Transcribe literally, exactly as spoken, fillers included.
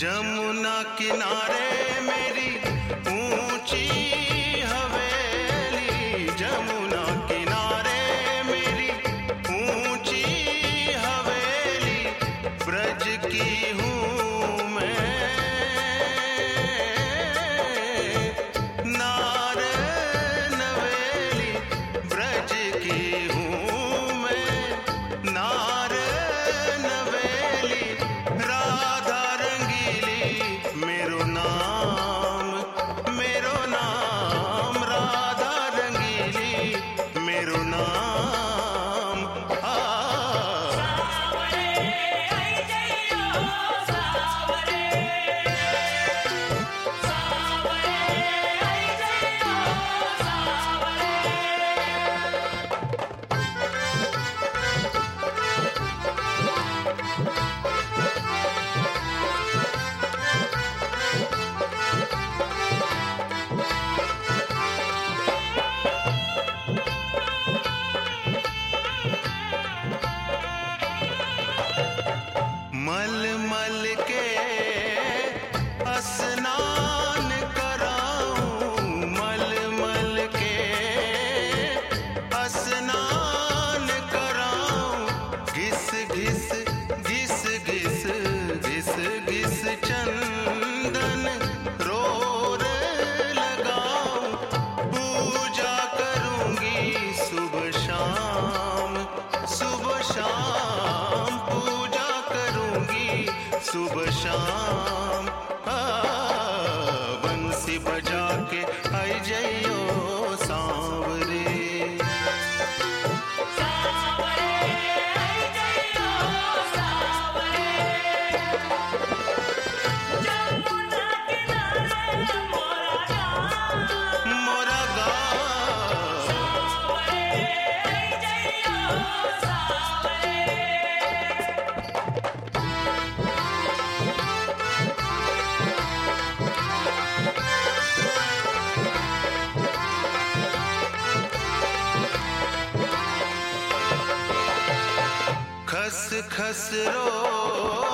जमुना किनारे मेरी ऊंची हवेली, जमुना किनारे मेरी ऊंची हवेली, ब्रज की हूँ मैं नार नवेली, ब्रज की हूँ मैं नार नवेली, राधा मेरो नाम, मेरो नाम राधा रंगीली, मेरो नाम आ सावरे आई जइयो सावरे, सावरे आई जइयो सावरे। मल मल के स्नान कराऊं, मल मल के स्नान कराऊं, घिस घिस घिस घिस घिस घिस चंदन रोर लगाऊं, पूजा करूंगी सुबह शाम, सुबह शाम पूजा करूंगी सुबह शाम। आ, बंसी बजा के आई जइयो सांवरे, सावरे आई जइयो सावरे, जमुना किनारे मोरा गाँव, मोरा गाँव। सावरे आई जइयो सावरे। खस खस रो